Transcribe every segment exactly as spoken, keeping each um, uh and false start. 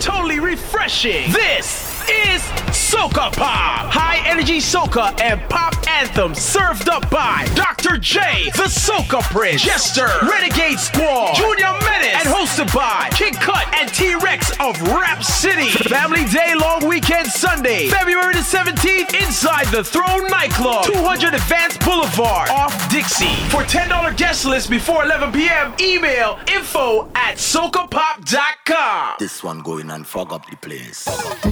totally refreshing. This is Soca Pop. High energy soca and pop anthems served up by Doctor J, the Soca Prince, Jester, Renegade Squad, Junior Menace, and hosted by King Cut and T-Rex of Rap City. Family Day long weekend Sunday, February the seventeenth, inside the Throne Nightclub, two hundred Advance Boulevard, off Dixie. For ten dollars guest list before eleven p.m., email info at soca pop dot com. This one going and fog up the place.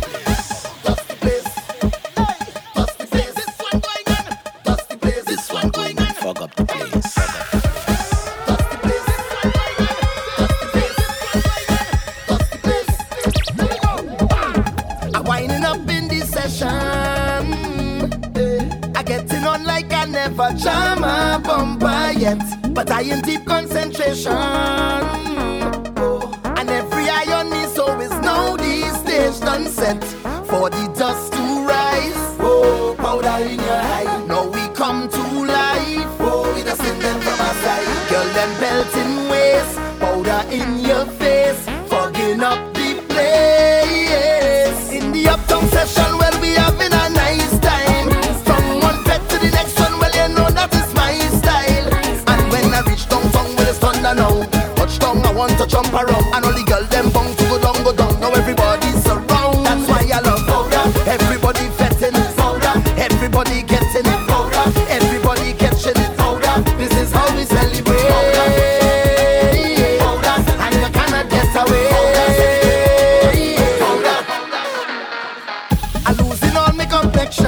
Never jam a bumper yet, but I in deep concentration. Oh, and every eye on me, so is now the stage done set for the dust to rise. Oh, powder in your eye, now we come to life. Oh, we just sing them from our side. Girl, them belt in waist, powder in your face, fogging up the place. In the uptown session, well, we having a nice time. From one bed to the next one, well, you know that is my style. And when I reach downtown, well, it's thunder now. Touchdown, I want to jump around. And all the girls, them bound to go down, go down. Now everybody's around. That's why I love powder. Everybody fetting it, powder. Everybody getting it, powder. Everybody catching it, powder. This is how we celebrate, powder. Powder. And you cannot get away, powder. I'm losing all my complexion.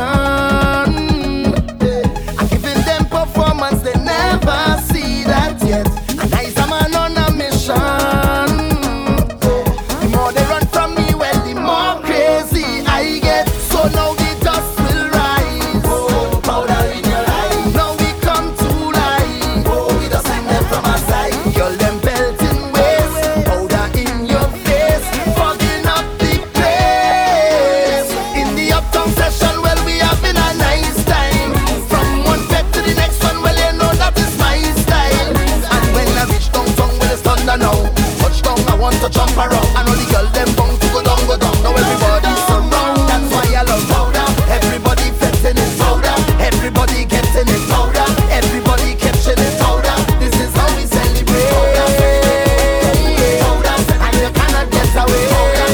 I'm giving them performance they never see that yet. And I am a man on a mission. The more they run from me, well, the more crazy I get. So now the dust will rise. Oh, powder in your eye. Now we come to life. Oh, we just sing them from our side. Girl, them belt in waist, powder in your face, fogging up the place. In the uptown session, well, we having a nice time. From one bed to the next one, well, you know that is my style. And when I reach downtown, well, it's thunder now. Touchdown, I want to jump around. And all the girls, them bound to go down, go down. Now everybody's around. That's why I love powder. Everybody fetting it, powder. Everybody getting it, powder. Everybody catching it, powder. This is how we celebrate, powder. And you cannot get away, powder.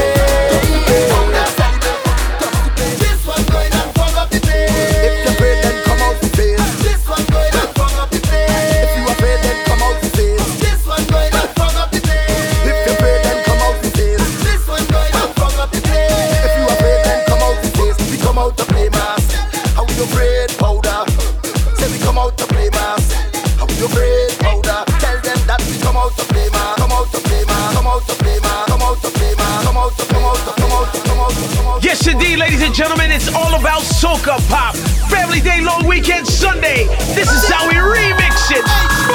This one going and fog up the place. If you're afraid, then come out the face. This one going and fog up the place. If you afraid, then come out the face. This one going and fog up the place. If you're afraid, then come out the face. This one going and fog up the place. If you afraid, then come out the face. We come out to play mass. How you afraid, powder? Say we come out to play mass. How you afraid, powder? Tell them that we come out to play mass. Come out to play mass. Come out to play mass. Come out to play mass. Come out to come out to come out to come out to come out. Yes, indeed, ladies and gentlemen, it's all about Soca Pop. Family Day long weekend Sunday. This is how we remix it.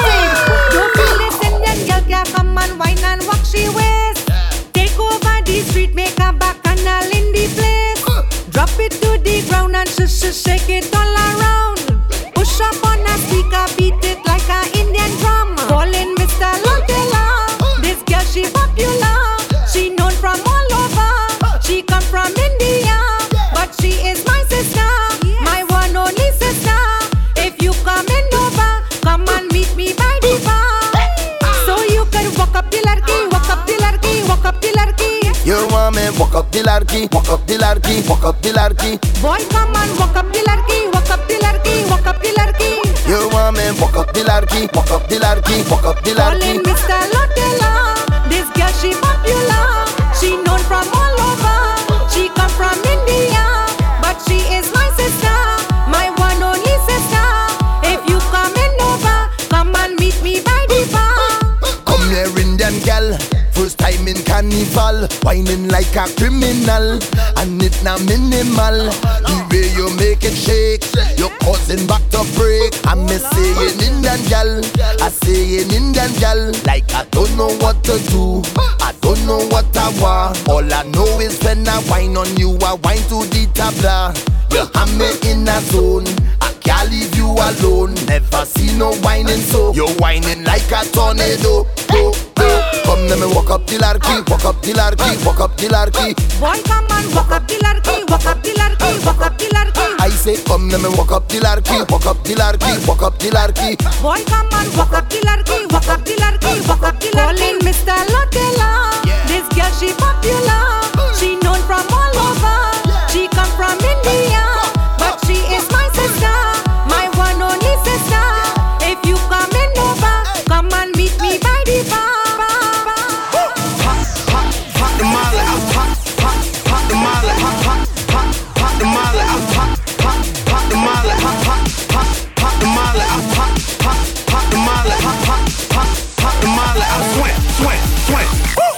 You feel this Indian girl can come and wine and walk she waist. Take over the street, make her back and all in the place. Drop it to the ground and sh sh shake it all around. Push up on a speaker, beat it like a Indian drum. Calling Mister Lotella. This girl she popular. She known from all over. She come from India, but she is my sister, my one only sister. If you coming over, come and meet me by the bar. So you can walk up the larky, walk up the larky, walk up the larky. You want me walk up the larky, walk up the larky, walk up the larky. Boy, come and walk up the larky, walk up the larky, walk up the larky. You want me walk up the larky, walk up the larky, walk up the larky. Calling Mister Lotella. This girl she popular. She known from all over. She come from India, but she is my sister, my one only sister. If you coming over, come and meet me by the bar. Come here, Indian girl. First time in carnival, whining like a criminal, and it na minimal. The way you make it shake, you're causing back to break. I'm a saying Indian girl, I say an Indian girl, like I don't know what to do, I don't know what I want. All I know is when I whine on you, I whine to the tabla. You have me in a zone, I can't leave you alone. Never see no whining so, you're whining like a tornado. Go, go, go. come let me walk up the larky, walk up the larky, walk up the larky. Boy, come and walk up the larky, walk up the larky, walk up the larky. I say come let me walk up the larky, walk up the larky, walk up the larky. Boy, come and walk up the larky, walk up the larky, walk up the larky. Calling Mister Lotella, this girl she popular. She known from all over. She come from India, but she is my sister, my one only sister. If you coming over, come and meet me by the bar. Pop, pop, pop the molly, I'll pop, pop, pop the molly, pop, pop, pop, pop the molly, I'll pop, pop, pop the molly, pop, pop, pop, pop the molly, I'll pop, pop, pop the molly, pop, pop, pop, pop the molly, I'll swing, swing, swing.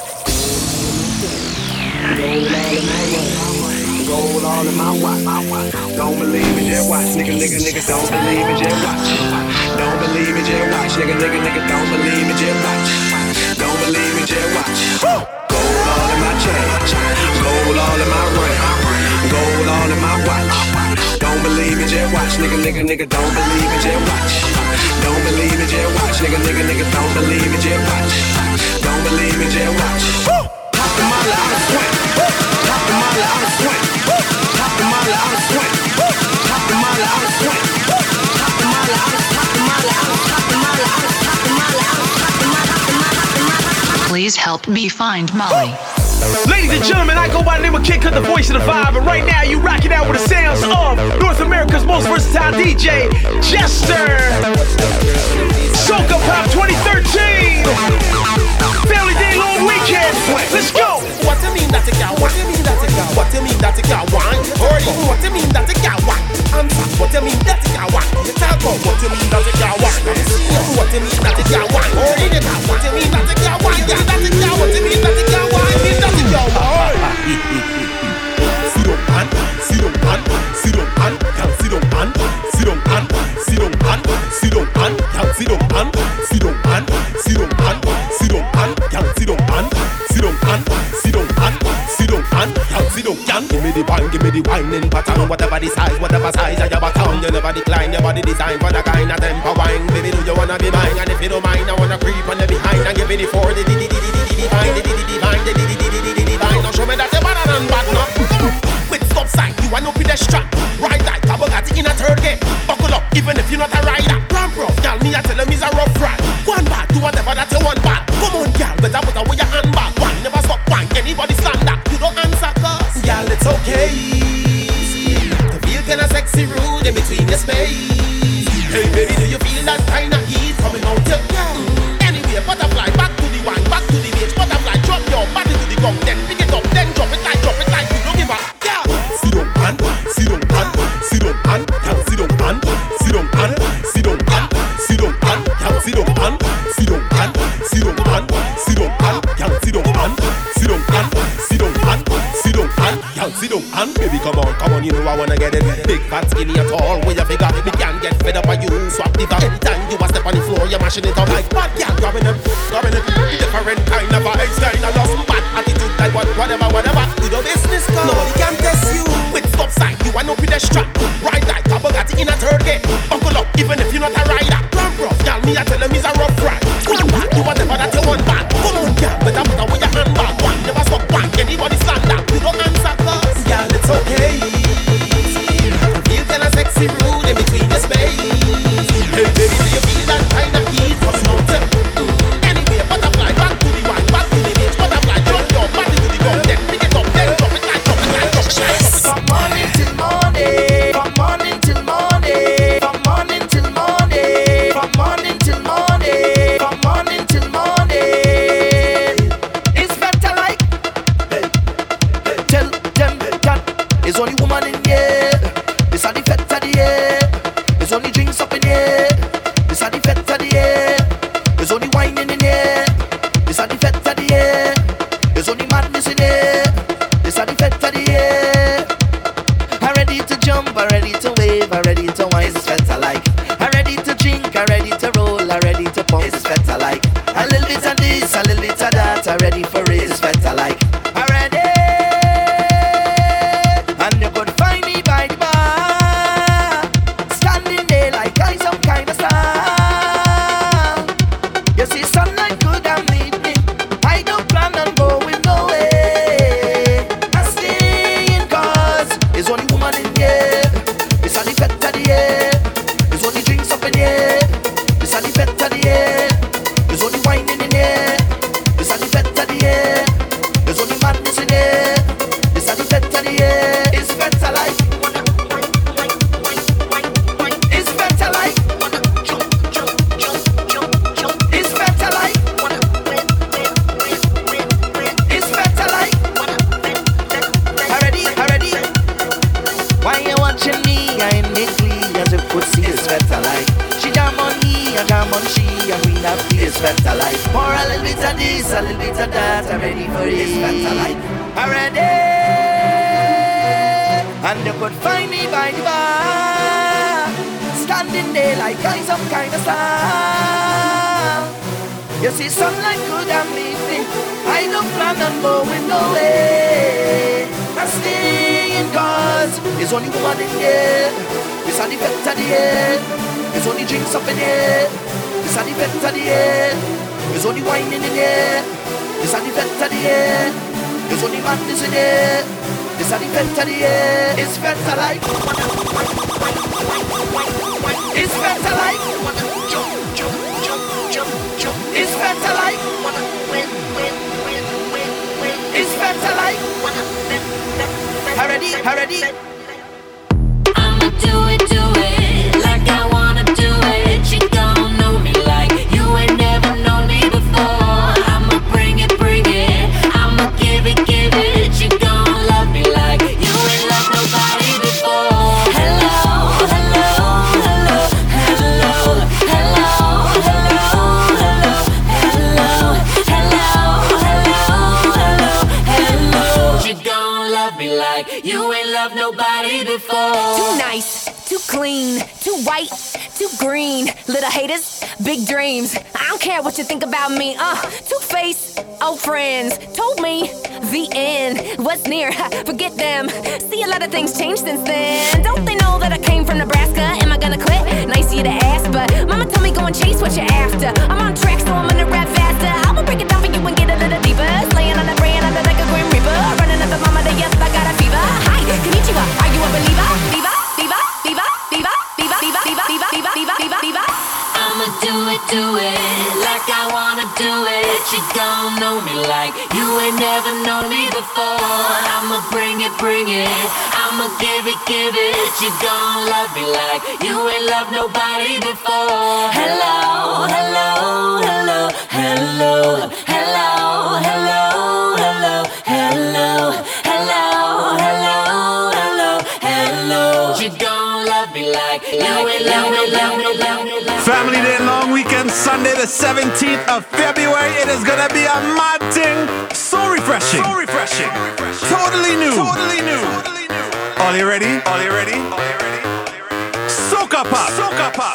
Gold all in my watch. Don't believe it, just watch. Nigga, nigga, nigga, don't believe it, just watch. Don't believe it, just watch. Nigga, nigga, nigga, don't believe it, just watch. Don't believe it, just watch. Gold all in my chain. Gold all in my ring. Gold all in my watch. Don't believe it, just watch. Nigga, nigga, nigga, don't believe it, just watch. Don't believe it, just watch. Nigga, nigga, nigga, don't believe it, just watch. Don't believe it, just watch. Pop the molly, I'm swing. Pop the molly, I'm swing. Pop the molly, I'm swing. Pop the molly, I'm swing. Pop the molly, I'm pop the molly, I'm pop the molly, I'm pop the molly, I'm pop the molly, pop the molly. Please help me find Molly. Ladies and gentlemen, I go by the name of Kid Cut, the voice of the vibe, and right now you rock it out with the sounds of North America's most versatile D J, Jester. Soca Pop twenty thirteen. Family Day long weekend. Let's go. What do you mean that it got one? What do you mean that it got? What do you mean that it got one? Or what do you mean that it got one? Answer. What do you mean that it got one? You talk about what do you mean that it got one? What do you mean that it got one? Or it got what do you mean that it got one? Yeah, that it got. What do you mean that it got one? I mean that it got one. Sit down and sit down and sit down and can't sit down and sit down and sit down and sit down and can't sit down and sit down and sit down and sit down and can't sit down and sit down and sit down and sit down and can't sit down. Can give me the wine, give me the whining pattern, whatever the size, whatever size of your bottom. You never decline, your body design for the kind of temper wine. Baby, do you wanna be mine? And if you don't mind, I wanna creep on the behind and give me the four, the the the the the the divine, the the the divine, the the the the the divine. Now show me that you're better than bad enough. With stop sign, you want no pedestrian. Ride that Kabagati in a third gate. Buckle up, even if you're not a rider. Ramp rough, girl, me I tell them he's a rough ride. One bad, do whatever that you want bad. Come on, girl, better put away your handbag. One, never stop, one, anybody stand up. You don't answer, cause, girl, it's okay to feel kinda sexy, rude in between your space. Hey, baby, do you feel that kind of heat coming out your girl? Anyway, butterfly, back to the wine, back to the beach. Butterfly, drop your body to the ground, then pick it up, then drop it like, drop it like you don't give a girl. Sit down and, sit down and, sit down and, girl, sit down and, sit down and, sit down and, sit down and, girl, sit down and, sit down and, sit down and, sit down and, girl, sit down and, sit down and, sit down and, sit down and, girl, sit down and, baby, come on, come on, you know I wanna get it. Big fat skinny at all, where you figure me can't get fed up on you. Swap the vibe. Anytime you a step on the floor, you're mashing it up like bad girl, grabbing them, grabbing it. Different kind of vibes, kind of lost bad attitude, like what, whatever, whatever. Do the business, girl. Nobody can test you. With stop sign, you are no pedestrian. Ride like Kabagati in a third gate. Buckle up, even if you're not a rider. Ramp rough, girl, me I tell them he's a rough ride. One bad, do whatever that you want bad. Come on, girl, better put away your handbag. One, never stop, one, anybody stand up. You don't answer, cause, girl, it's okay. Feel kinda sexy, rude in between your space. Hey, baby, do you feel that kind of heat coming out there? Anyway, butterfly, back to the wine, back to the beach. Butterfly, drop your body to the ground, then pick it up, then drop it like, drop it like, drop it like. From morning till morning, from morning till morning, from morning till morning, from morning till morning, from morning till morning. It's better like, hey, hey, tell them that there's only woman in here. This are the fete of the year. There's only drinks up in here. This are the fete of the year. There's only wine in here. This are the fete of the year. There's only madness in here. This are the fete of the year. I'm ready to jump, I'm ready to wave, I'm ready to wine. This fete I like. I'm ready to drink, I'm ready to roll, I'm ready to pump. This fete I like. A little bit of this, a little bit of that. I'm ready for it. This fete I like. I'm ready. And you could find me by the bar, standing there like I some kind of star. You see sunlight could have made me. I better life. Pour a little bit of this, a little bit of that. I'm ready for it. It's better life. I'm ready. And you could find me by the bar, standing there like I'm some kind of star. You see sunlight good and meet me. I don't plan on going away. I'm staying cause there's only one in here. It's an effect of the air. There's only drinks up in here. It's an effect of the air. There's only wine in here. It's an effect of the air. There's only madness in here. It's an effect of the air. It's better like. It's better like. It's better like. It's better like. Already, already. I'ma do it, do it like I wanna do it. You don't know me like you ain't never known me before. I'ma bring it, bring it. I'ma give it, give it. You don't love me like you ain't loved nobody before. Hello, hello, hello, hello, hello, hello, hello, hello, hello, hello, hello. You don't love me like you ain't loved nobody before. Too nice, too clean, too white, too green. Little haters, big dreams. I don't care what you think about me. Uh, two-faced, old friends told me the end was near. Forget them. See, a lot of things changed since then. Don't they know that I came from Nebraska? Am I gonna quit? Nice of you to ask, but mama told me go and chase what you're after. I'm on track, so I'm gonna rap faster. I'ma break it down for you and get a little deeper. Slaying on the brain under like a grim reaper. Running up the mama, the yes, I got a fever. Hi, konnichiwa, are you a believer? Viva, viva, viva, viva, viva, viva, viva, viva, viva, viva, viva, viva. I'ma do it, do it like I wanna do it. You don't know me like you ain't never known me before. I'ma bring it, bring it. I'ma give it, give it. You don't love me like you ain't loved nobody before. Hello, hello, hello, hello, hello, hello, hello, hello, hello, hello, hello, hello. You don't love me like you ain't love me, love me, love me, love me. Family Day long weekend, Sunday the seventeenth of February. It is gonna be a mad thing. So refreshing. So refreshing. Totally new. Totally new. All you ready? All you ready? All you ready? Soca pop. Soca pop.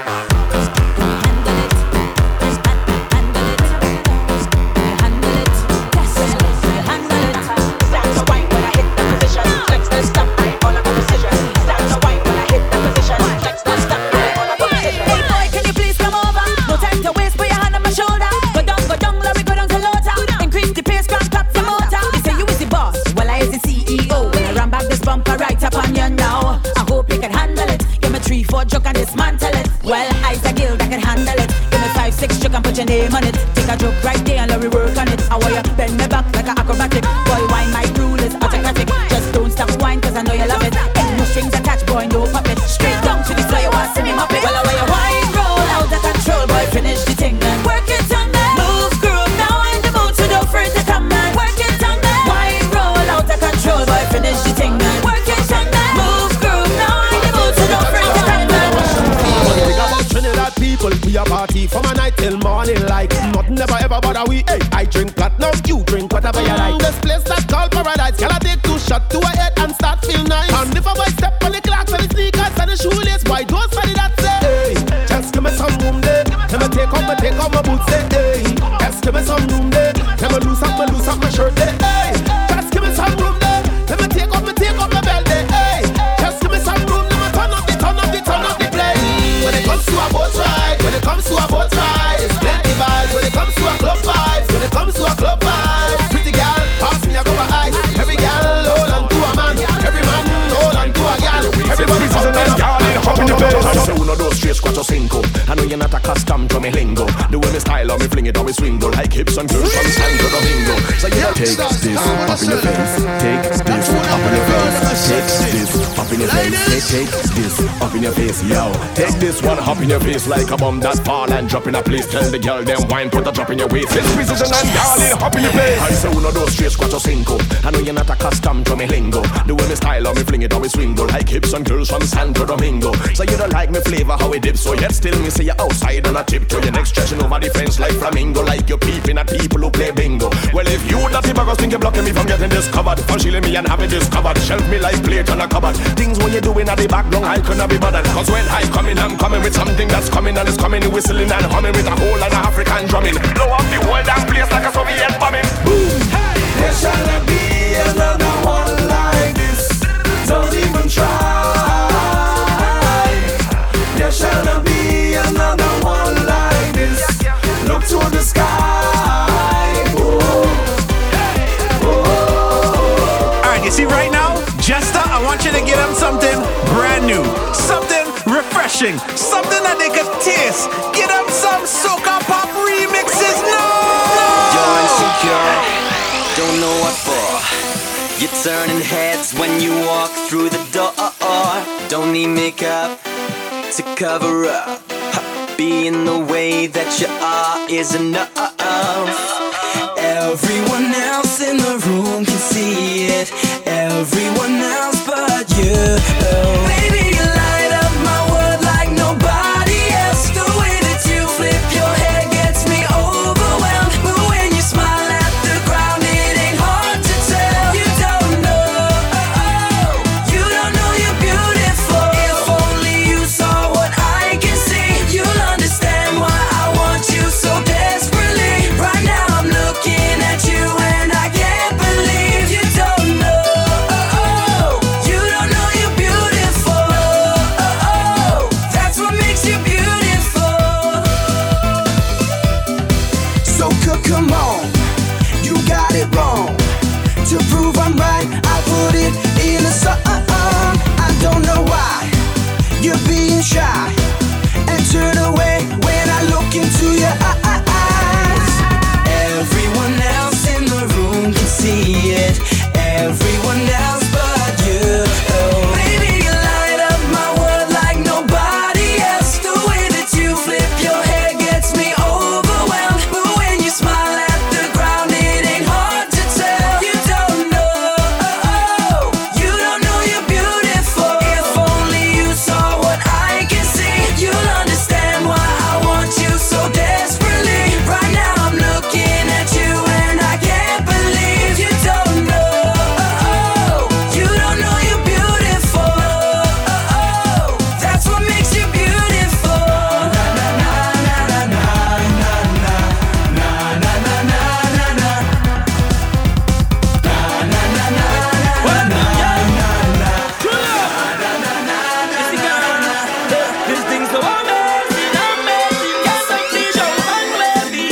Joke and dismantle it. Well, I's a girl that can handle it. Give me five, six joke and put your name on it. Take a joke right there and let me work on it. I want you bend me back like an acrobatic. Boy, wine my rule is autocratic. Just don't stop wine cause I know you love it. Ain't no strings attached, boy, no puppet. Straight down to the floor, you want to see me mop it. Well, I want you wine roll out of control, boy, finish the thing then. Work it on that. Move, groove, now in the mood, so don't afraid to come man. Work it on that. Wine roll out of control, boy, finish the thing then. Work it on that. Move, groove, now in the mood, so don't afraid to come man. Trinidad people, we a party from a night till morning like nothing ever ever bother we. Hey, I drink platinum, you drink whatever you like. This place that's called paradise. Can I take two shots to a head and start feel nice? And if a boy step on the clocks and the sneakers and the shoelace, why don't study that say? Hey, just give me some room there. Let me take off my take off my boots there. Hey, just give me some room there. Let me loose up my loose up my shirt there. Hey, just give me some room there. Let me take off my take off my belt there. Hey, just give me some room. Let me turn up the turn up the turn up the play. When it comes to a boat ride, when it comes to a boat ride, it's plenty vibes. When it comes to a club vibes, when it comes to a club vibes, pretty girl, pass me a cup of ice. Every girl hold on to a man, every man hold on to a girl. Everybody's on that girl, hop in the bed. I say uno, dos, tres, cuatro, cinco. I know you're not accustomed to me lingo. The way me style or me fling it or me swingle like hips and girls from Santo Domingo. So you take this up in your face, take this up in your face, take this up in your face, take this up in your face, yo. Take this one up in your face like a bomb that fall and drop in a place. Tell the girl them wine, put a drop in your waist. It's precision and darling, hop in your face. I say uno, dos, tres, cuatro, cinco. I know you're not accustomed to me lingo. The way me style or me fling it or me swingle like hips and girls from Santo Domingo. So you don't like me flavor how it dips, so yet still me say you outside on a tip to your neck stretching over the fence like flamingo, like you're peeping at people who play bingo. Well, if you dirty buggers think you're blocking me from getting discovered, from shielding me and having discovered, shelf me like plate on a cupboard. Things when you're doing at the background, I couldn't be bothered. Cause when I come in, I'm coming with something that's coming and it's coming, whistling and humming with a whole lot of African drumming. Blow up the whole damn place like a Soviet bombing. Boom! Hey! There shall not be another one like this. Don't even try. There shall not be another one like this. Look to the sky. Oh. Oh. Alright, you see right now, Jester, I want you to get them something brand new, something refreshing, something that they could taste. Get them some soca pop remixes now. You're insecure, don't know what for. You're turning heads when you walk through the door. Don't need makeup to cover up. Being the way that you are is enough. Everyone else in the room can see it. Everyone else but you. Baby, you light up my world like nobody else. The way that you flip your hair gets me overwhelmed. But when you smile at the ground, it ain't hard to tell. You don't know, you don't know you're beautiful. If only you saw what I can see, you'll understand why I want you so desperately. Right now I'm looking at you and I can't believe you don't know. You don't know you're beautiful. That's what makes you beautiful. So come on, you got it wrong. To prove I'm right, I put it in a song. I don't know why you're being shy and turn away when I look into your eyes. Everyone else in the room can see it. Everyone else but you. Baby, you light up my world like nobody else. The way that you flip your hair gets me overwhelmed. But when you smile at the ground, it ain't hard to tell. You don't know, you don't know you're beautiful. If only you saw what I can see, you'll understand why I want you so desperately. Right now I'm looking at you and I can't believe you don't know. You don't know you're beautiful. That's what makes you beautiful. Na na na na na na na na na na na na na. Na na na na na This thing's so amazing, amazing. Yes, I need your baby.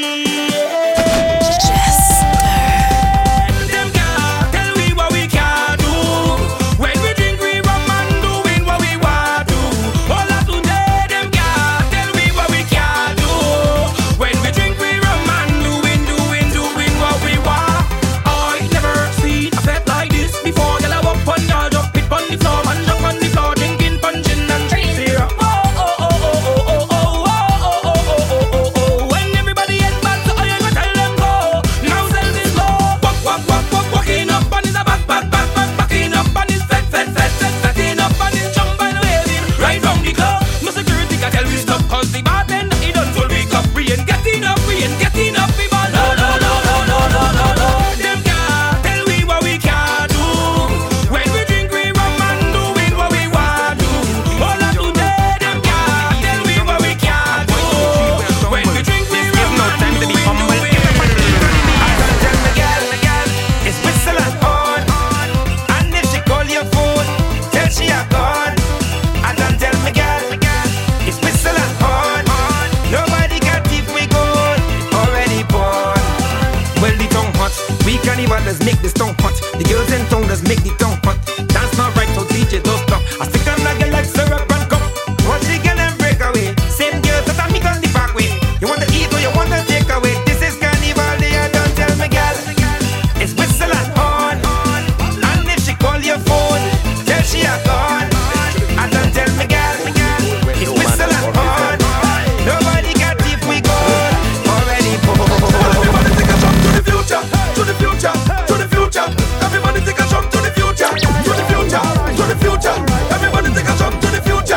Them can't tell we what we can do. When we drink, we rum and doing what we want to. All of today, them can't tell we what we can do. When we drink, we rum and doing, doing, doing what we want. I never seen a fete like this before. Girl, I walk on y'all, jump it on the floor, man, jump on the floor, drinking, punching and drinking. Oh, oh, oh, oh, oh, oh, oh, oh, oh, oh, oh, oh, oh. When everybody head back, so I ain't gonna tell them go. Now sell this low. Walk, walk, walk, walk, walking up on his back, back, back, back, backing up on his fet, fet, fet, fet, fetting up on his jump and waving right round the club. No security can tell we stop, cause the bartender he done full week up. We ain't getting up, we ain't getting up, we ball. No, no, no, no, no, no, no, no. Them can't tell we what we can do. When we drink, we rum and doing what we want to. All of today, them can't tell we what we can do. When we drink, we rum and doing what we want to. I don't tell the girl, it's whistle and horn. And if she call your phone, tell she a gone. I don't tell me girl, it's whistle and horn. Nobody got if we gone, already born. Well, the tongue hot, we cannibals make this tongue hot. The girls in tongue does make the tongue hot. Dance not right, so D J don't stop. I stick on a girl like syrup and cup. Watch the girl and break away. Same girls that I meet on the back way. You want to eat or you want to take away? This is carnival day, I don't tell me girl. It's whistle and horn. And if she call your phone, tell she a gone. I don't tell me girl. It's whistle and horn. Nobody got if we gone, already born. Everybody take a jump to the future, to the future, to the future. Everybody take a jump to the future, to the future, to the future. Everybody take a jump to the future.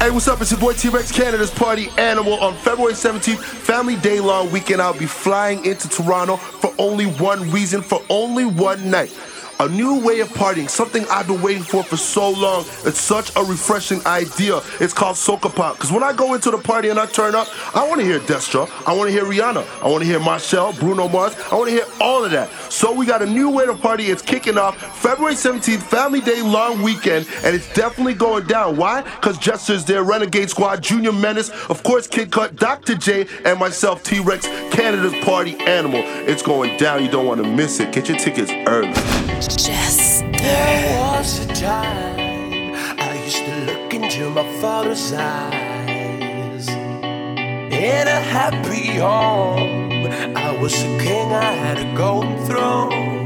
Hey, what's up? It's your boy T-Rex, Canada's party animal. On February seventeenth, Family Day long weekend, I'll be flying into Toronto for only one reason, for only one night. A new way of partying, something I've been waiting for for so long. It's such a refreshing idea. It's called Soca Pop. Because when I go into the party and I turn up, I want to hear Destra. I want to hear Rihanna. I want to hear Marshall, Bruno Mars. I want to hear all of that. So we got a new way to party. It's kicking off February seventeenth, Family Day long weekend. And it's definitely going down. Why? Because Jester's there, Renegade Squad, Junior Menace, of course Kid Cut, Doctor J, and myself, T-Rex, Canada's party animal. It's going down. You don't want to miss it. Get your tickets early. Jess. There was a time I used to look into my father's eyes. In a happy home, I was a king, I had a golden throne.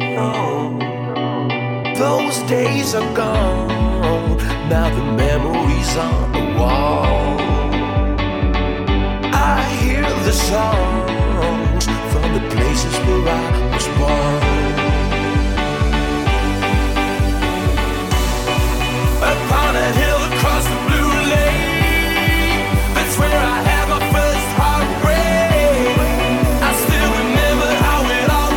Those days are gone, now the memories on the wall. I hear the songs from the places where I was born. Upon a hill across the blue lake, that's where I had my first heartbreak. I still remember how it all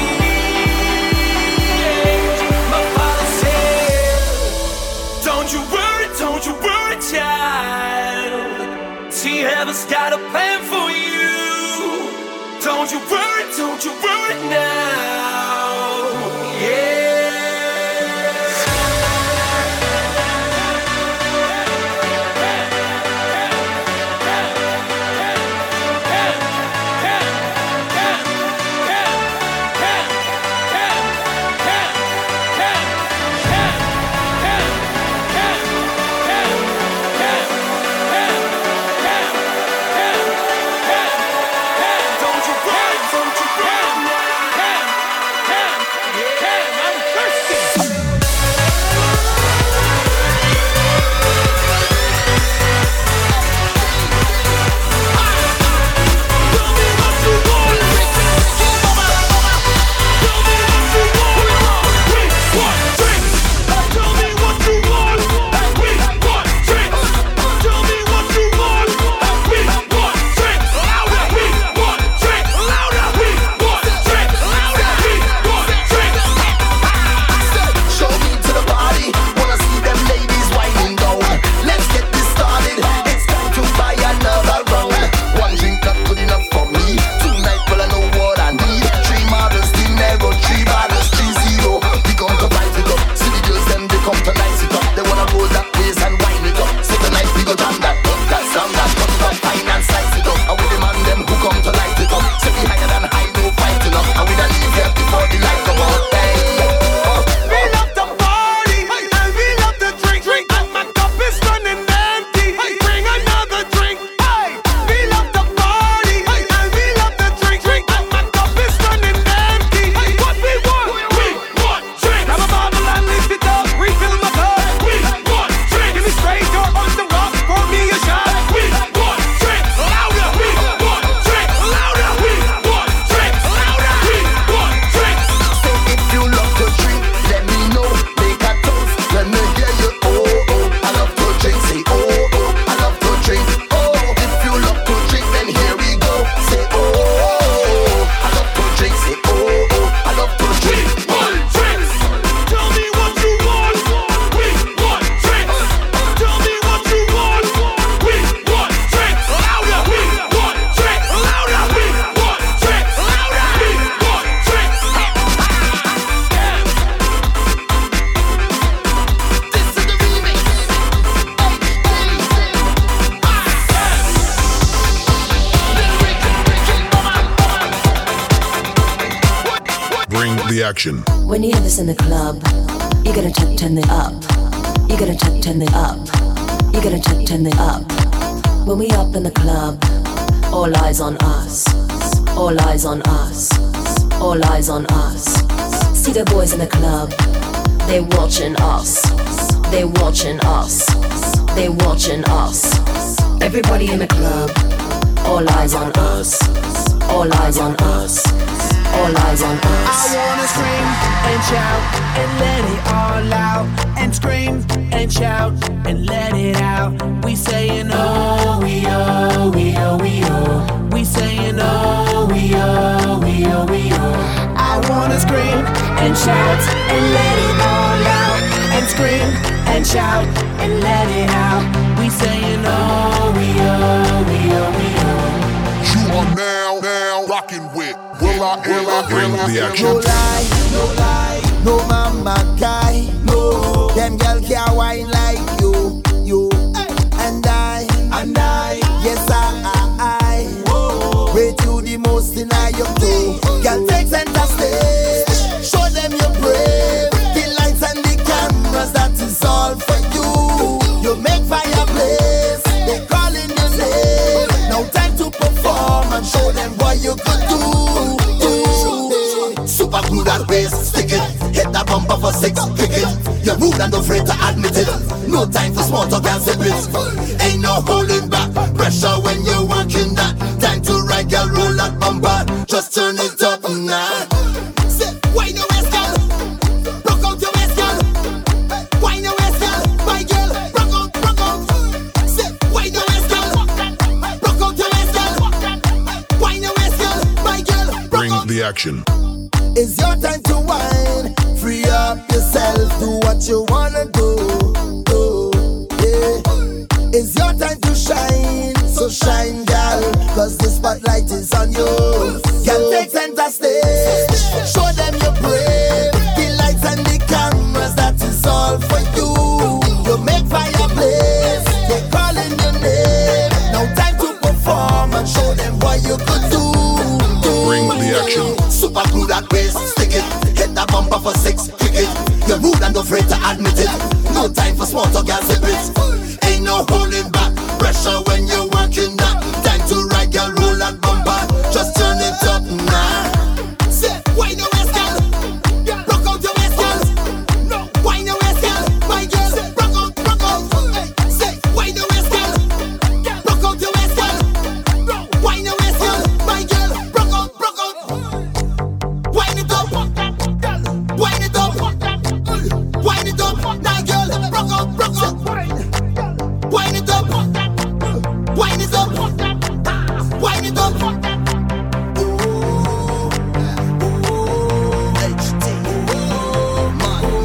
changed. My father said, don't you worry, don't you worry, child. See, heaven's got a plan for you. Don't you worry, don't you worry now. Yeah. Action. When you hear this in the club, you gotta turn, turn it up. You gotta turn, turn it up. You gotta turn, turn it up. When we up in the club, all eyes on us. All eyes on us. All eyes on us. See the boys in the club, they watching us. They watching us. They watching us. Everybody in the club, all eyes on us. All eyes on us. all eyes on us. I wanna scream and shout and let it all out. And scream and shout and let it out. We saying oh, we oh, we oh, we oh. We saying oh, we oh, we oh, we oh. I wanna scream and shout and let it all out. And scream and shout and let it out. We saying oh, we oh, we oh, we oh. You are now, now rocking with Will I, Will I, Bring the action. No lie, no lie, no mama guy, no. Them girl can't whine like you, you. And I, and I, yes I, I, I. Rate you the most in all you do. Girl take center stage, show them you're brave. The lights and the cameras, that is all for you. You make fireplace, they calling your name. Now time to perform and show them what you could do. do. Super glue that waist, stick it. Hit that bumper for six, pick it. You're rude and afraid to admit it. No time for small talk and secrets. Ain't no holding back. Pressure when you're walking that. Time to ride, girl, roll that bumper. Just turn it up now. Say, why no waist, girl? Rock out your waist, girl. Why no waist, girl? My girl, rock out, rock out. Say, why no waist, girl? Rock out your waist, girl. Why no waist, girl? My girl, Bring the action. It's your time to whine. Free up yourself, do what you wanna do. do yeah. It's your time to shine, so shine, girl, cause the spotlight is on you. Girl, take center stage, show them you're brave. The lights and the cameras, that is all for you. You make fireplace, they calling your name. Now time to perform and show them what you could do. Bring the action. Super glue that waist, stick it. Hit that bumper for six, kick it. You're rude and afraid to admit it. No time for small talk and secrets. Ain't no holding back. Pressure when you're working that. Time to ride, girl, roll that bumper. Just turn it up now. Say, why no waist, girl? Rock out your waist, girl. No, why no waist, girl? My girl, rock out, rock out. Say, why no waist, girl? Rock out your waist, girl. No, why no waist, girl? My girl, rock out, rock out. Wind it up, wind it up, wind it up, my girl, rock out, rock out. Wind it up, wind it up, wind it up. H D, man,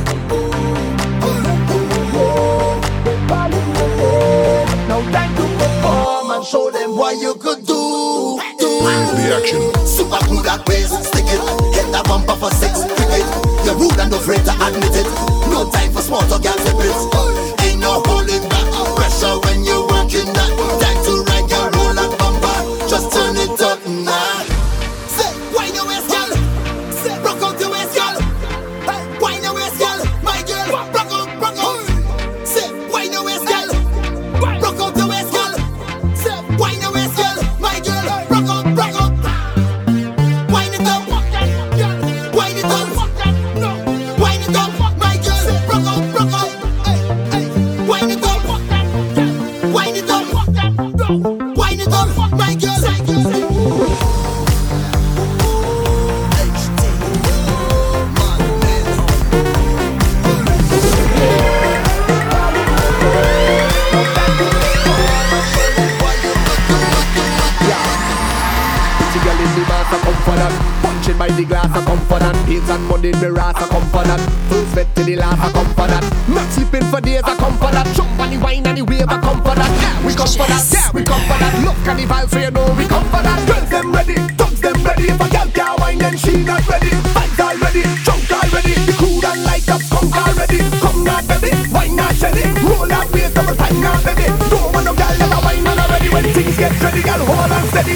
man. Now time to perform and show them what you could do. Bring the action. Super glue that waist, stick it. Hit that bumper for six, kick it. You're rude and afraid to admit it. No time for small talk and secrets. Ain't no holding back. Pressure when you're working that. Time to ride, girl, roll that bumper. Just turn it up now. Say, why no waist, girl? Say, rock out your waist, girl. Hey, why no waist, girl? My girl, rock out, rock out. Say, why no waist, girl? Rock out your waist, girl. Say, why no waist, girl? My girl, rock out, rock out. Wind it up, wind it up, wind it up, my girl, rock out, rock out. Wind it up, wind it up, wind it up, my girl. Punching by the glass, I come for that. Heels and mud in the ass, I come for that. Full sweat to the last, I come for that. Not sleeping for days, I come for that. Jump on the wine and the wave, I come for that. Yeah, we come for that. Yeah, we come for that. Love carnival, so you know we come for that. Girls them ready, thugs them ready. If a girl can't wine, then she not ready. Vibes already, drunk already. The cool and light up, skunk already. Come not baby, wine not shelly. Roll that waist, double time now baby. Don't want no girl that a wine on already. When things get ready, girl hold on steady.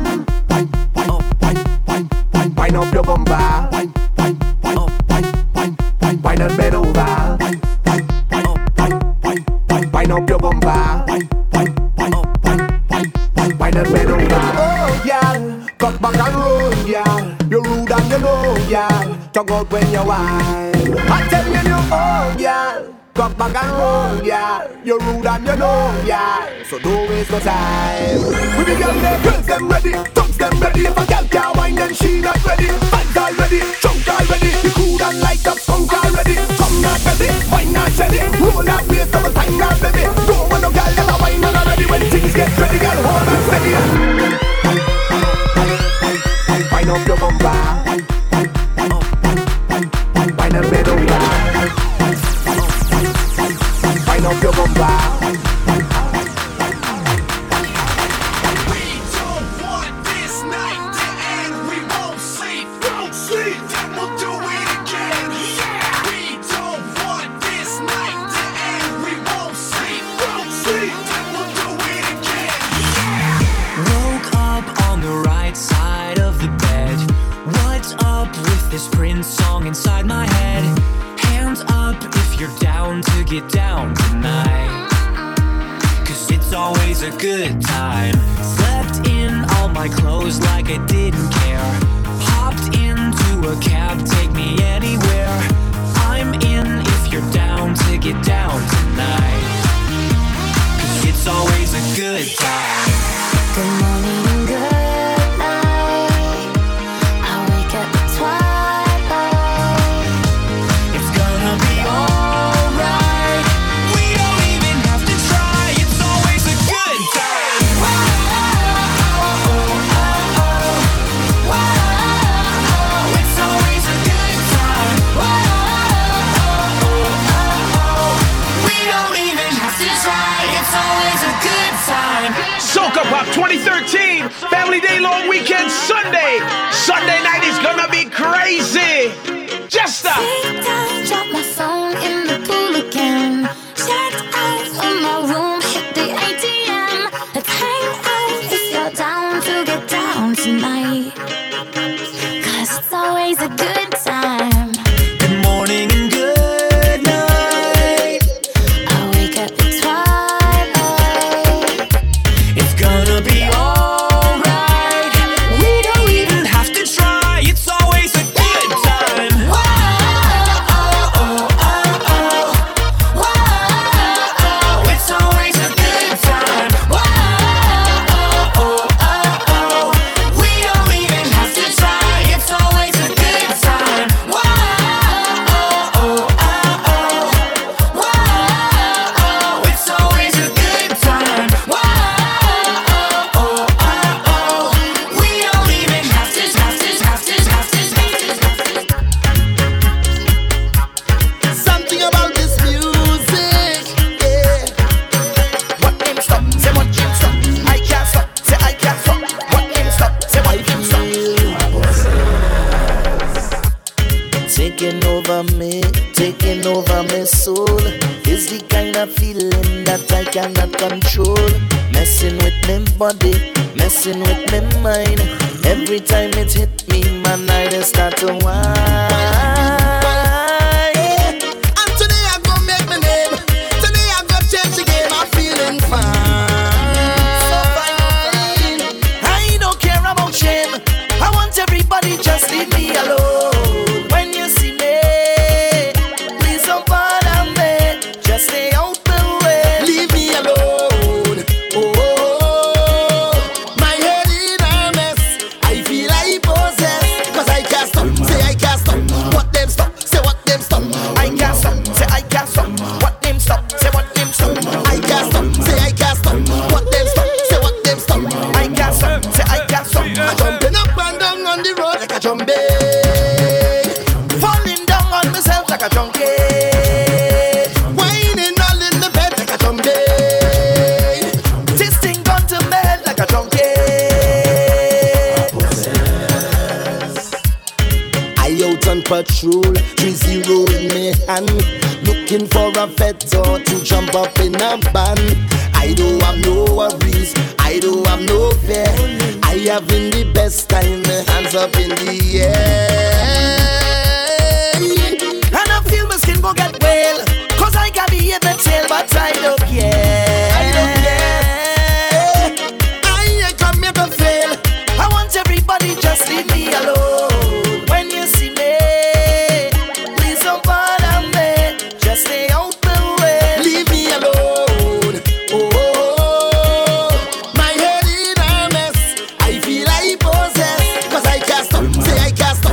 Wine up your bumper, wine, wine, wine, wine, wine, wine, wine and bend over, wine, wine, wine, wine, wine, wine, wine up your bumper, wine, wine, wine, wine, wine, wine, wine and bend over. Oh yeah, cock back and roll, yeah. You're rude and you know, yeah. Talk out when you whine. I tell you, you oh yeah. Cock back and roll, yeah. You're rude and you know, yeah. So don't waste no time. We be girls, them girls them ready, thugs them ready. If a girl can't wine, then she not ready. over. Wine and bend over. Wine up your bumper. This Prince song inside my head. Hands up if you're down to get down tonight. Cause it's always a good time. Slept in all my clothes like I didn't care. Hopped into a cab, take me anywhere. I'm in if you're down to get down tonight. Cause it's always a good time. Good morning and good night. I wake up at twilight. Soca Pop twenty thirteen, Family Day Long Weekend Sunday. Sunday night is gonna be crazy. Jester. Sit down, drop my phone in the pool again. Checked out of my room, hit the A T M. Let's hang out if you're down to get down tonight. Cause it's always a good time. Good morning and good night. I wake up at twilight. It's gonna be alright. We don't even have to try. It's always a good time. Whoa, oh, oh, oh, oh. Whoa, it's always a good time. Whoa, oh, oh, oh. We don't even have to try. It's always a good time. Whoa, oh, oh, oh. Whoa, it's always a good time. Whoa, oh, oh, oh. We don't even have to, have to, have to, have to, have to. Something about this music, yeah. What name stop? Say what name stop? I can't stop. Say I can't stop. What name stop? Say what name stop? Taking over me, taking over my soul is the kind of feeling that I cannot control. Messing with my body, messing with my mind. Every time it hit me, man, I just start to whine. And today I go make my name. Today I go change the game. I'm feeling fine. So fine. I don't care about shame. I want everybody just leave me alone. When you see me, please don't bother me. Just stay out the way. Leave me alone. Oh, my head in a mess. I feel I possess. Cause I can't stop. Say I can't stop. What them stop? Say what them stop. I can't stop. Say I can't stop. What them stop? Say what them stop. I can't stop. Say I can't stop. What them stop? Say what them stop. I can't stop. Say I can't stop. I'm jumping up and down on the road like a jumpy. Falling down on myself like a junkie. Whining all in the bed like a junkie. This thing gone to my head like a junkie. I out on patrol, three zero in me hand, looking for a vetor to jump up in a van. I don't have no worries, I don't have no fear. I having the best time, hands up in the air. And I feel my skin go get well, cause I got the the tail, but I don't care. I don't care. I ain't come here to fail. I want everybody just leave me alone. When you see me, please don't bother me. Just stay out the way. Leave me alone. Oh, my head in a mess. I feel I possess. Cause I can't stop. Say I can't stop.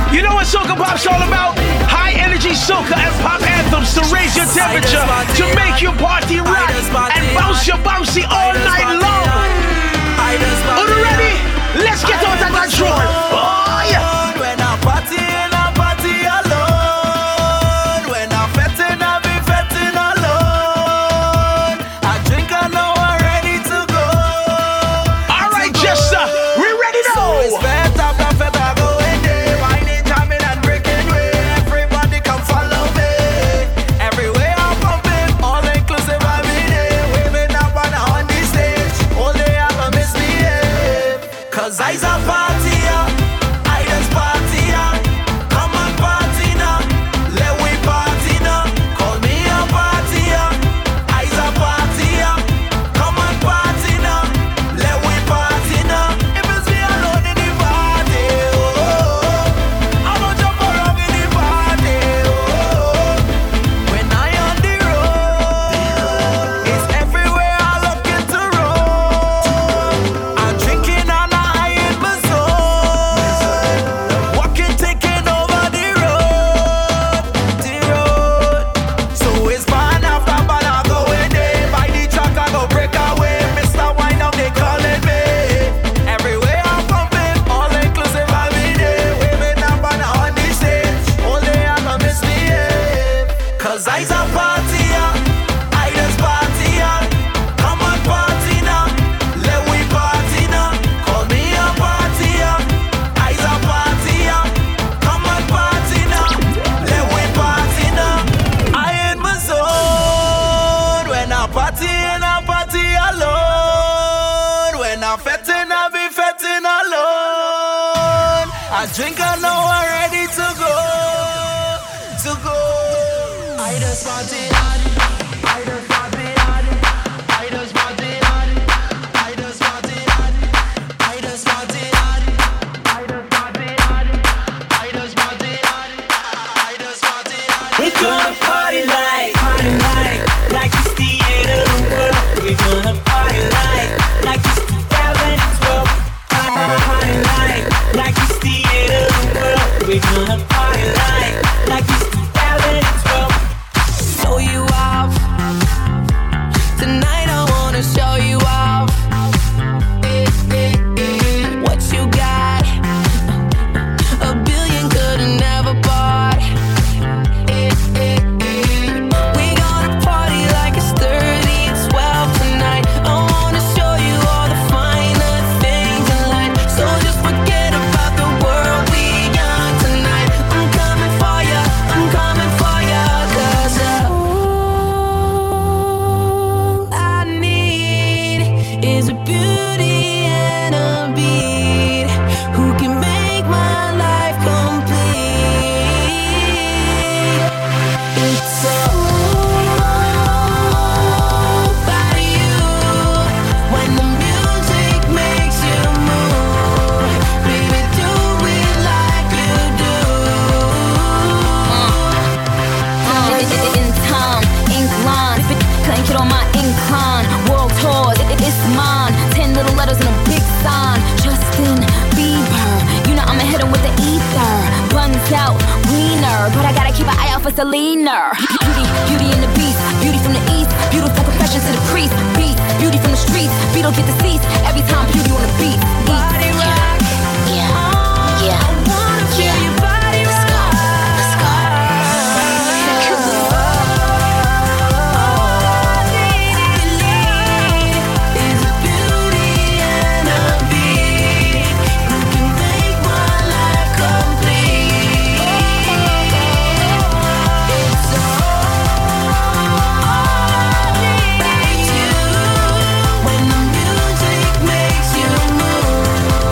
You know what Soca Pop's all about? High energy soca and pop anthems to raise your temperature, to make your party rock and bounce your bouncy all night long. Are you ready? Let's get out of control. Oh yeah. When I party and I party alone. When I fettin', I be fettin' alone. I drink, I know I'm ready to go. All right, Jester, we ready now. So it's fed up, the fed I go in there. Whining, jamming and breaking way. Everybody come follow me. Everywhere I'm pumping, all inclusive I be there. Waving up on the on the stage. All day I gonna miss me, yeah. Cause I's a party, yeah. I just party, yeah. Come on, party now. Let we party now. Call me a party, yeah. I's a party, yeah. Come on, party now. Let we party now. If it's me alone in the party, oh, I'm gonna jump around in the party, oh. When I on the road, it's everywhere I look into road. I'm drinking and I in my zone. Walking, taking over the road, the road. So it's ban after ban, I go in there. By the track, I go break away. Mister Wine Up, they calling me. Everywhere I'm pumping, all inclusive, I be there. Waving up on the on the stage. All day I gonna miss me, yeah. Cause I's a party, yeah. I just party, yeah. Come on, party now. Let we party now. Call me a party, yeah. I's a party, yeah. Come on, party now. Let we party now. I in my zone. When I party and I party alone. When I fettin', I be fettin' alone. I drink, I know I'm ready to go. To go. I just party hard. I just party hard. I just party hard. I just party hard. I just party hard. I just party hard. I just party hard. I just party hard. We're gonna party like, party like, like it's the end of the world. We're gonna party like, like it's two thousand twelve. Party like, like it's the end of the world. We're gonna party like, like it's two thousand twelve. Show you off. Tonight I wanna show you off. What you got? A billion could've never bought. We gonna party like it's thirty and twelve tonight. I wanna show you all the finer things in life. So just forget about the world we young tonight. I'm coming for ya, I'm coming for ya. Cause all I need is a beauty and a beat who can make my life complete. It's all about you. When the music makes you move, baby, do it like you do. In time, ink line, couldn't get on my incline. World tours, it- it's mine. Ten little letters and a big sign. Justin Bieber, you know I'ma hit him with the ether. Buns out, wiener, but I gotta keep an eye out for Selena. Beauty, beauty in the beast, beauty from the east. Beautiful confessions to the priest. Beat, beauty from the streets. Beetle get deceased every time beauty on the beat. Body rock, yeah, yeah. I wanna feel your body rock. Let's go, let's go. Is a beauty and a beat who can make my life complete. It's all about you. When the music makes you move,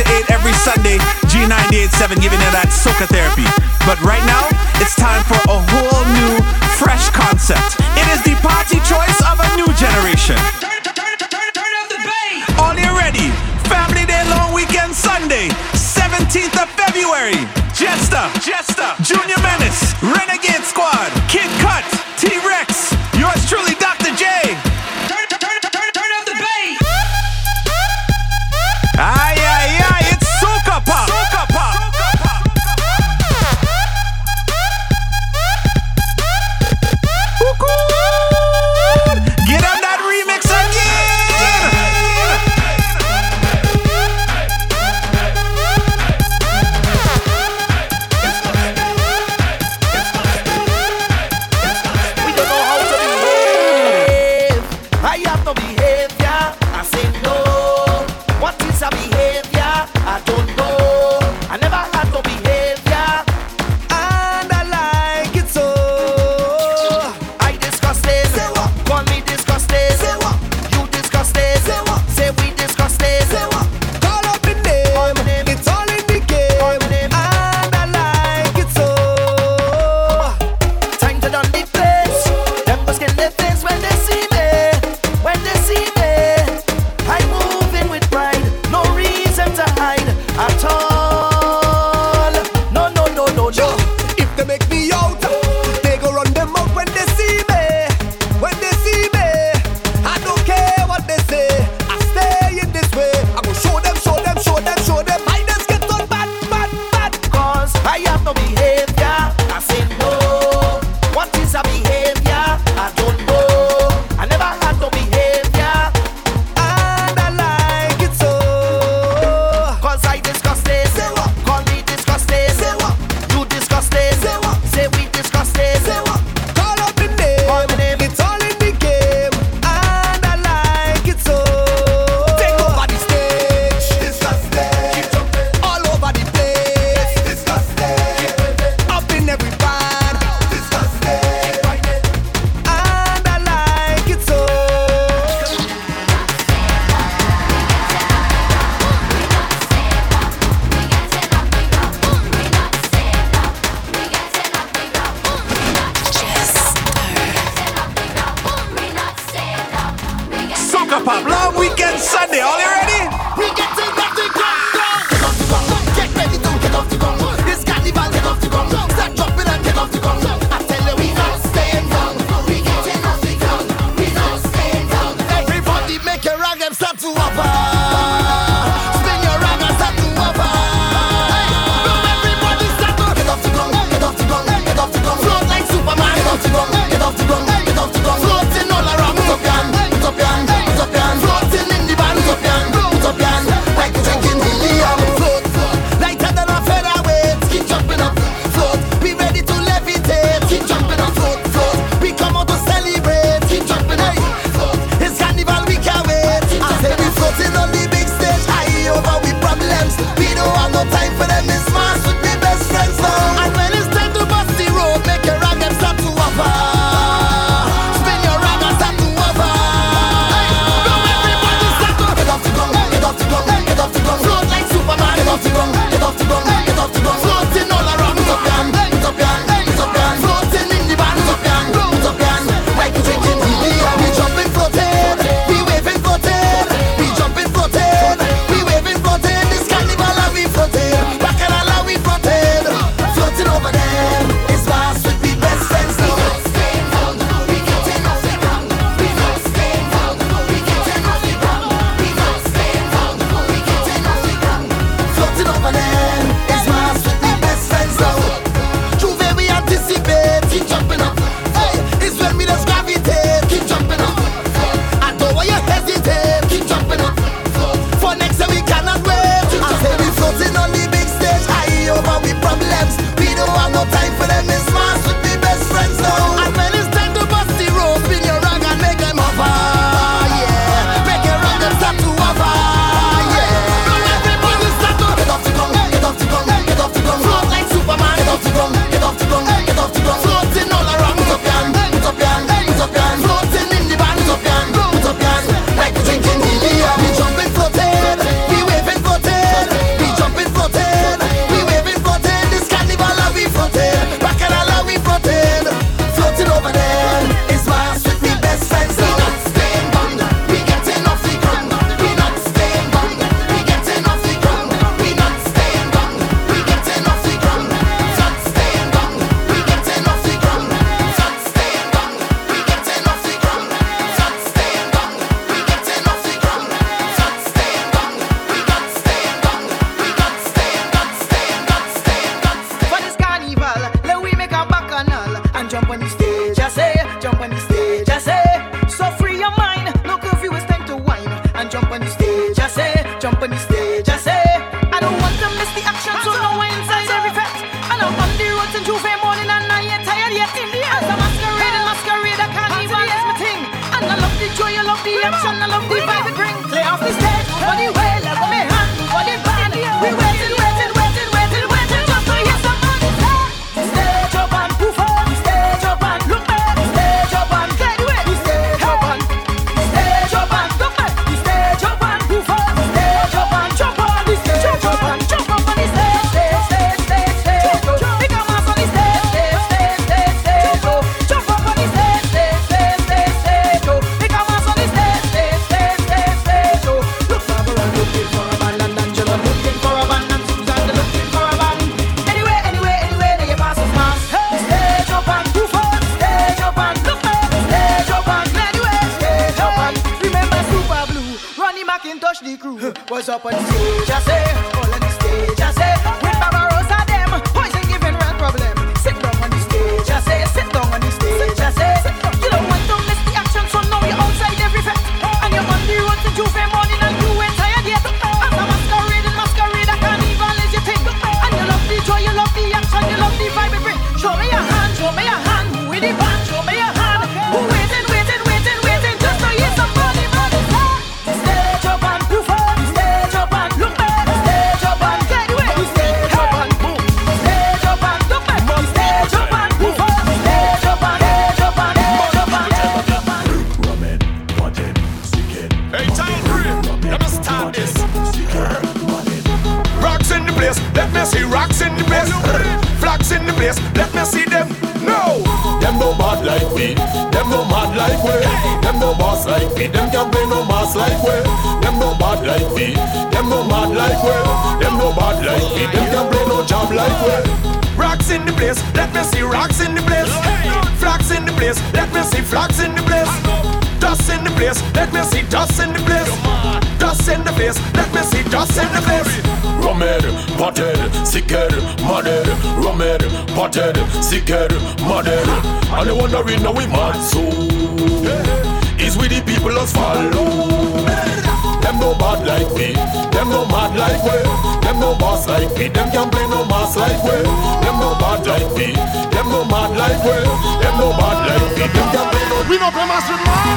to eight every Sunday, G ninety-eight point seven giving you that soca therapy. But right now, it's time for a whole new, fresh concept. It is the party choice of a new generation. Are you ready? Family Day long weekend Sunday, seventeenth of February. Jester, Jester, Junior Menace, Renegade Squad, Kid Cut, T-Rex, yours truly, Doctor J. Turn, turn, turn, turn, turn up the bass. Aye, aye, aye, it's Soca Pop. Soca Pop. Get on that remix again. We don't know how to behave. I have no behavior. I say no. What is a behavior? I don't know. I never had no behavior, and I like it so. I discuss this. Call me disgusted. You disgusted. Say we disgusted. Call up the name. It's all in the game, and I like it so. Time to done the place. Them go skin their face when they see me. When they see me, I'm moving with pride. No reason to hide at all. No, no, no, no, no. If they make me out, they go run them up when they see me. When they see me, I don't care what they say. I stay in this way. I go show them, show them, show them, show them. I just get on bad, bad, bad. Cause I have no behavior. I say no. What is a behavior? I don't know. I never had no behavior, and I like it so. Cause I disgusted. Call me disgusted. You disgusted. Say we disgusted. Call up the name. It's all in the game, and I like it so. Take over the stage. Disgusted. All over the place. Disgusted. Up in every band. Disgusted. And I like it so. Soca Pop long weekend Sunday. All you ready? We get to get the ground. Get off the ground. Get ready to get off the ground. This carnival, get off the ground. Start jumping and get off the ground. I tell you, we not staying down. We getting off the ground. We not staying down. Everybody make your rag and start to wobble. Spin your rag and start to wobble. Now everybody start to get off the ground. Get off the ground. Get off the ground. Float like Superman. Get off the ground. Get off the ground. Get off the ground. Floating all around. Put up your hand. Put up your hand. Put up your hand. Floating in the band. Put up your hand. jump on the stage. I say, I don't want to miss the action, so now I inside every fete. And I'm on the road to Juve morning and I ain't tired yet. In the as a masquerade and masquerade, I can't even is my thing. And I love the joy, I love the action, I love the vibe it bring. Clear off the stage, body well, level me hand, body band. We waiting, waiting, waiting, waiting, waiting, just to hear somebody say, stage up and poof on, stage up and look back, stage up and get away, stage up and stage up and look back, stage up and poof on, stage up and jump on, stage up and jump up on the stage, stage, stage, stage, stage. Big a mass on the stage, stage, stage, stage, stage. Jump up on the stage, stage, stage, stage, stage. Big a mass on the stage, stage, stage, stage, stage. Look Barbara looking for a band and Angela looking for a band and Susan looking for a band. Anyway, anyway, anyway, now you pass us mass. Stage up and poof on, stage up and look back, stage up and anyway, stage up and remember Super Blue, Ronnie McIntosh the crew was up on the stage. I say, all on the stage. I say, with Barbarossa them, poison giving real problem. Sit down on the stage. I say, sit down on the stage. I say, you don't want to miss the action, so now you're outside every fete. And you're on the road to Juve morning and you ain't tired yet. As a masquerade and masquerade, I can't even let you think. And you love the joy, you love the action, you love the vibe it bring. Show me your hand, show me your hand, who with the band, show me your hand. Who waiting, waiting, waiting, waiting, just to hear somebody, body say, stage up and poof on, stage up and look back, stage up and get away, stage up and boom, stage up and look back, stage up and poof on, stage up and stage up and stage up and stage up and. Hey, time free. Let me start this. Rocks in the place. Let me see rocks in the place. Flags in the place. Let me see them. No. Them no bad like me. Them no mad like we. Them no boss like me. Them can play no mass like we. Them no bad like me. Them no mad like we. Them no bad like me. Them can play no job like we. Rocks in the place. Let me see rocks in the place. Flags in the place. Let me see flags in the place. Dust in the place. Let me see dust in the place. Dust in the place. Let me see dust in the place. Romer, potted, sicker, mother. Romer, potted, sicker, mother. And the wondering now we mad so is with the people us follow. Them no bad like me. Them no mad like we. Them no boss like me. Them can play no mass like we. Them no bad like me. Them no mad like we. Them no bad like me. Them can play no. We don't play mass with man.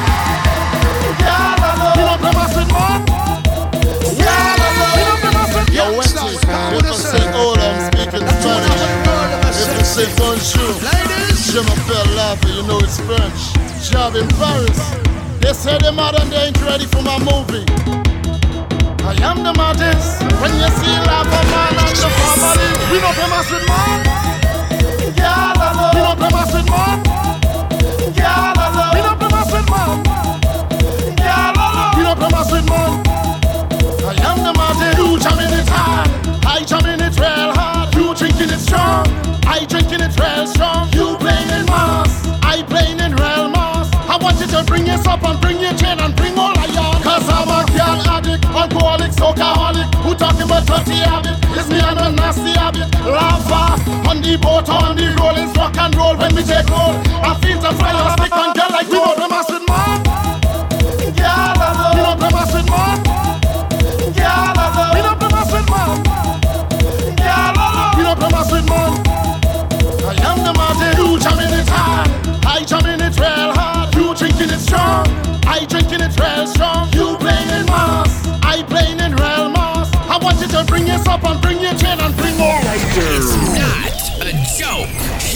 We don't play mass with man. We don't play mass with Yo, what's this, man? If I say all, I'm speaking Spanish. If I say bonjour, je m'appelle Lava, you know it's French. Job in Paris. They say the modern day ain't ready for my movie. I am the maddest. When you see Lava Man and the family, we don't play mass with man. Yeah, Lala. We don't play mass with man. Yeah, Lala. We don't play mass with man. Yeah, Lala. We don't play mass with man. I am the maddest. You jamming it hard. I jamming it real hard. You drinking it strong. I drinking it real strong. You playing in mass. I playing in real mass. I want you to bring your up and bring your chain and bring all I am. Cause I'm a girl addict, alcoholic, socaaholic. Who talking about dirty habit? It's me and a nasty habit. Lava on the boat, on the roll. It's rock and roll when we take roll. I feel the fire stick and girl like we don't play mass with man. Yeah, Lala. We don't play mass with man. Yeah, Lala. We don't play mass with man. Yeah, Lala. We don't play mass with man. I am the man. You jamming it hard. I jamming it real hard. You drinking it strong. I drinking it real strong. You playing in mass. I playing in real mass. I want you to bring your up and bring your chain and bring more. It's not a joke.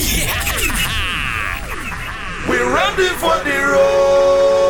We're ready for the road.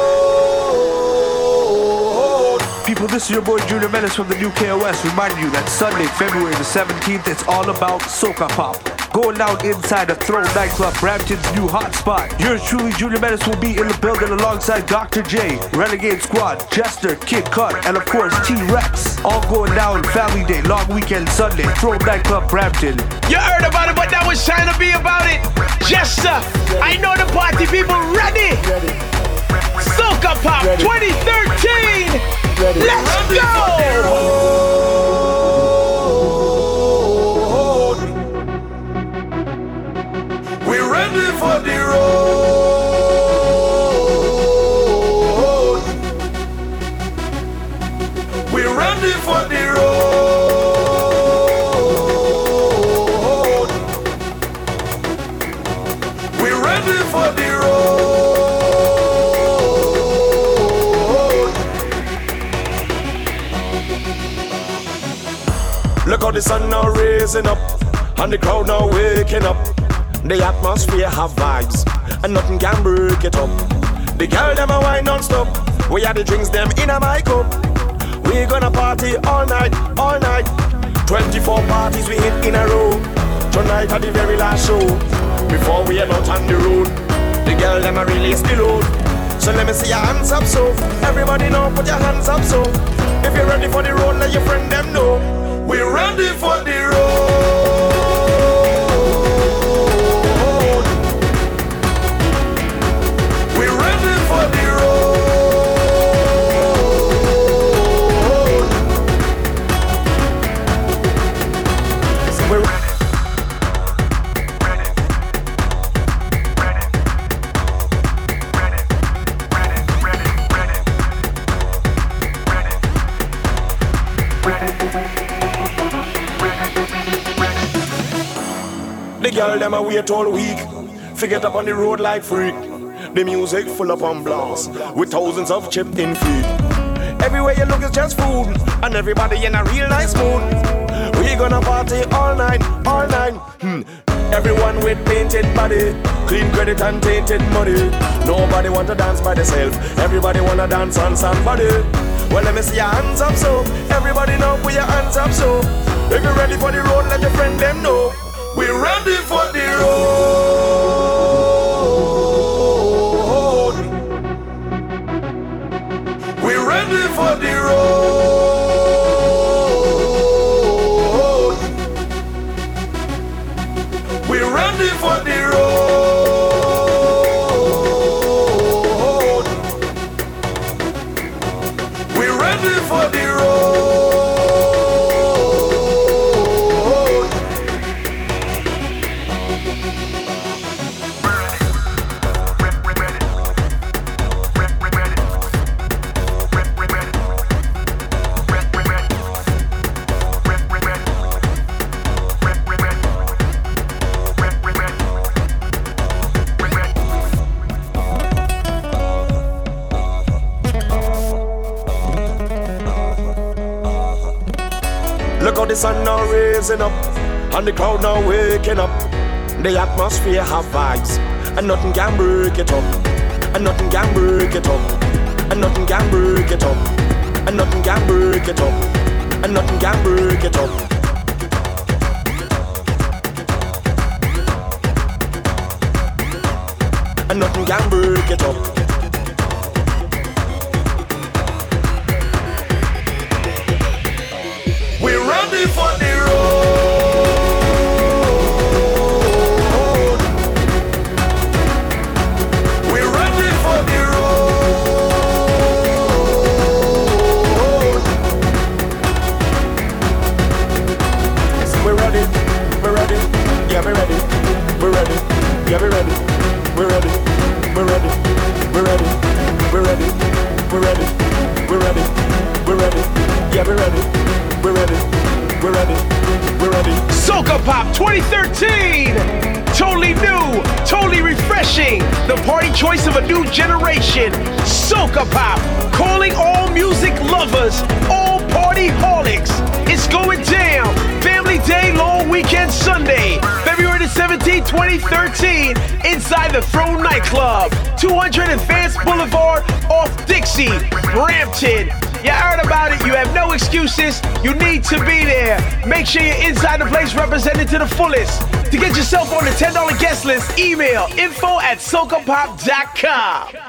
People, this is your boy Junior Menace from the new K O S, reminding you that Sunday, February the seventeenth, it's all about Soca Pop. Going down inside the Throne nightclub, Brampton's new hotspot. Yours truly, Junior Menace, will be in the building alongside Doctor J, Renegade Squad, Jester, Kid Cut, and of course T-Rex. All going down Family Day, long weekend Sunday, Throne nightclub, Brampton. You heard about it, but that was trying to be about it. Jester, I know the party people ready. Soca Pop twenty thirteen. Let's go. We're ready for the road. We're ready the sun now raising up, and the crowd now waking up. The atmosphere have vibes, and nothing can break it up. The girl them a wine non-stop. We had the drinks them in a my cup. We gonna party all night, all night. twenty-four parties we hit in a row. Tonight at the very last show, before we head out on the road. The girl them a release the load. So let me see your hands up so. Everybody know, put your hands up so. If you're ready for the road, let your friend them know. We're ready for the road. We're ready for the road. So we're ready. The girl them a wait all week, forget up on the road like freak. The music full up on blast, with thousands of chipped in feet. Everywhere you look is just food, and everybody in a real nice mood. We gonna party all night, all night. Hmm. Everyone with painted body, clean credit and tainted money. Nobody want to dance by themselves, everybody wanna dance on somebody. Well, let me see your hands up so. Everybody know, put your hands up so. If you're ready for the road, let your friend them know. We're ready for the road. We're ready for the road. We're ready for the road. We're ready for the road. Look how the sun now raising up, and the crowd now waking up. The atmosphere have vibes, and nothing can break it up. And nothing can break it up. And nothing can break it up. And nothing can break it up. And nothing can break it up. And nothing can break it up. We're ready for the road. We're ready for the road. We're ready, we're ready, yeah, we're ready, we're ready, yeah, we're ready, we're ready, we're ready, we're ready, we're ready, we're ready, we're ready, we're ready, yeah, we're ready. We're ready, we're ready, we're ready. Soca Pop twenty thirteen! Totally new, totally refreshing. The party choice of a new generation. Soca Pop, calling all music lovers, all party holics. It's going down. Family Day long weekend Sunday, February the seventeenth, twenty thirteen, inside the Throne Nightclub, two hundred Advance Boulevard off Dixie, Brampton. You heard about it, you have no excuses, you need to be there. Make sure you're inside the place represented to the fullest. To get yourself on the ten dollar guest list, email info at soca pop dot com.